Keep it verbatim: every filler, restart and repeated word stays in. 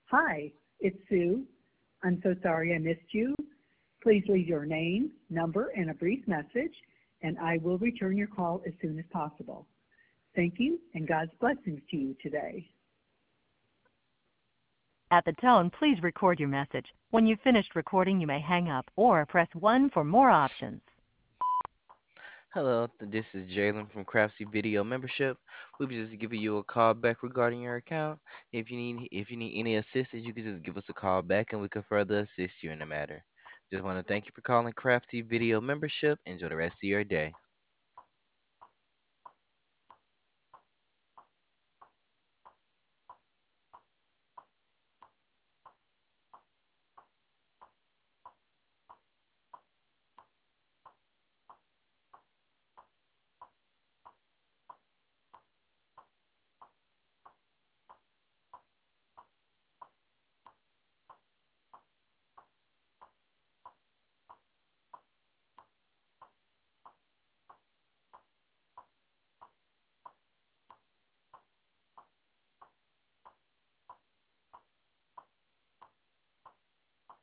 Hi, it's Sue. I'm so sorry I missed you. Please leave your name, number, and a brief message, and I will return your call as soon as possible. Thank you, and God's blessings to you today. At the tone, please record your message. When you've finished recording, you may hang up or press one for more options. Hello, th- this is Jalen from Craftsy Video Membership. We'll be just giving you a call back regarding your account. If you need if you need any assistance, you can just give us a call back and we can further assist you in the matter. Just want to thank you for calling Craftsy Video Membership. Enjoy the rest of your day.